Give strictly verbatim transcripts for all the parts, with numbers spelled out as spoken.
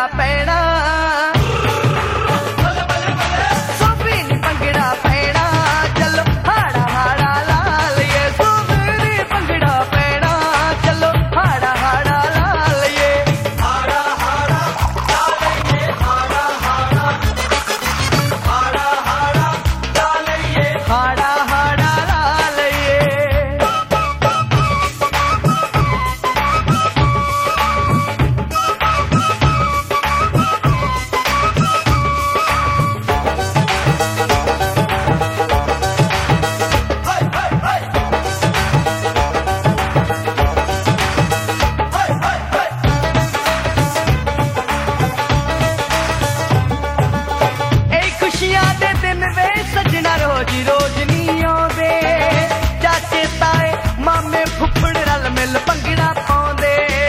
पैना सोफी नी पंगड़ा पैना चलो हाड़ा हाड़ा लाल ये सोफी नी पंगड़ा पैना चलो हाड़ा हाड़ा लाल ये हाड़ा हाड़ा लाल ये हाड़ा हाड़ा हाड़ा हाड़ा लाल ये हाड़ा हाड़ा लाल ये रोजी रोज नहीं आउंदे चाचे ताए मामे फुफड़ रल मिल पंगड़ा पाउंदे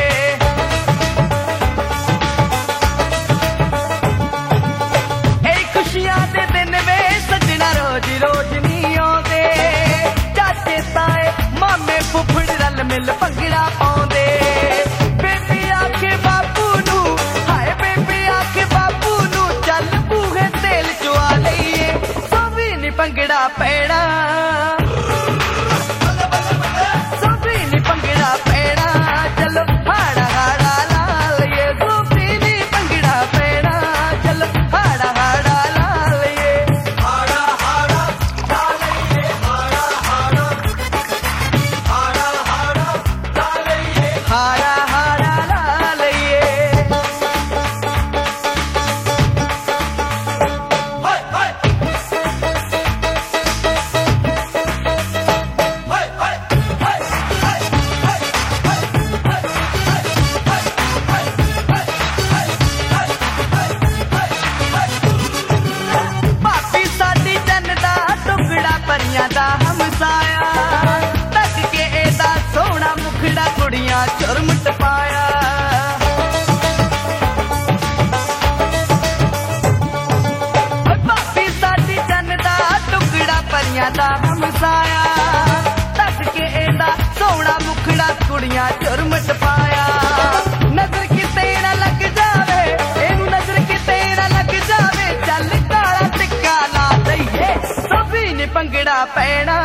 ए खुशियां दे दिन वे सजना रोजी रोज नहीं आउंदे चाचे ताए मामे फुफड़ रल मिल पंगड़ा पाउंदे बेबी आखे बापू नू हाय बेबी आखे बापू नू चल बूहे तेल चुआ लईए पंगड़ा पैना सोफी नी पंगड़ा पैना चलो हाड़ा हाड़ा लाल ये सोफी नी पंगड़ा पैना चलो हाड़ा हाड़ा लाल ये हाड़ा हाड़ा लाल ये हाड़ा हाड़ा हाड़ा हाड़ा लाल ये हाड़ा हाड़ा लाल ये हमसाया तक के एदा सोना मुखड़ा कुड़ियां चुरमट पाया पापी साडी जनदा टुकड़ा परियां दा हमसाया तक के एदा सोना मुखड़ा कुड़ियां चुरमट पाया नजर किते ना लग जावे एनू नजर किते ना लग जावे चल काला टिक्का ला दईए सोफी नी पंगड़ा पैना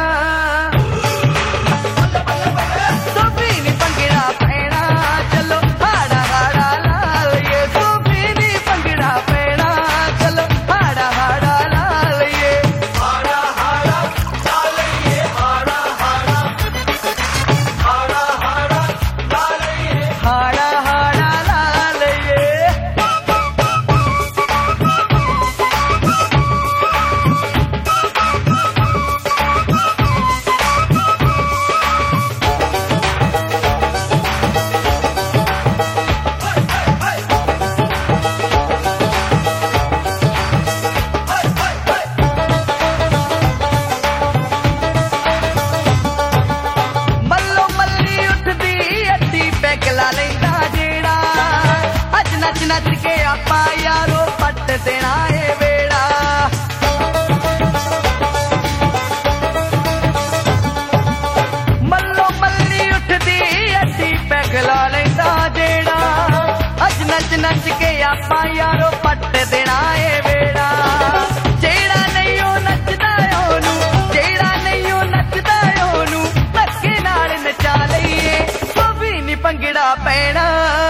सोफी नी पंगड़ा पैना चलो हाड़ा हाड़ा लाल ये सोफी नी पंगड़ा पैना चलो हाड़ा हाड़ा लाल ये हाड़ा हाड़ा लाल ये हाड़ा हाड़ा हाड़ा हाड़ा लाल ये हाड़ा हाड़ा लाल ये नच के आपा यारो पट देना है बेड़ा मल्लो मल्ली उठदी अड्डी पैगला लेंदा जेड़ा अज नच नच के आपा यारो पट देना है बेड़ा जेड़ा नहीं ओ नचदा ओनू जेड़ा नहीं ओ नचदा ओनू धक्के नाल नचा लईए सोफी नी पंगड़ा पैना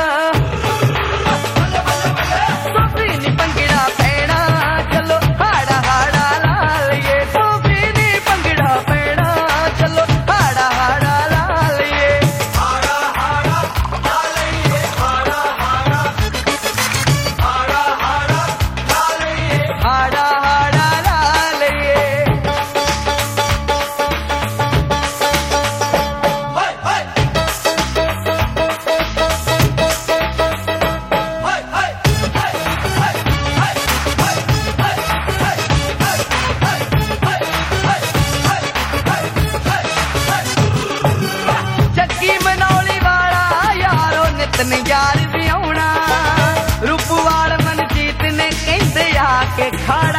पंगड़ा पैना चलो हाड़ा हाड़ा लाल ये सोफी नी पंगड़ा पैना चलो हाड़ा हाड़ा लाल ये हाड़ा हाड़ा लाल ये हाड़ा हाड़ा हाड़ा हाड़ा लाल ये हाड़ा हाड़ा लाल ये यार भी आना रूपवाल मनजीत ने कहते आके खा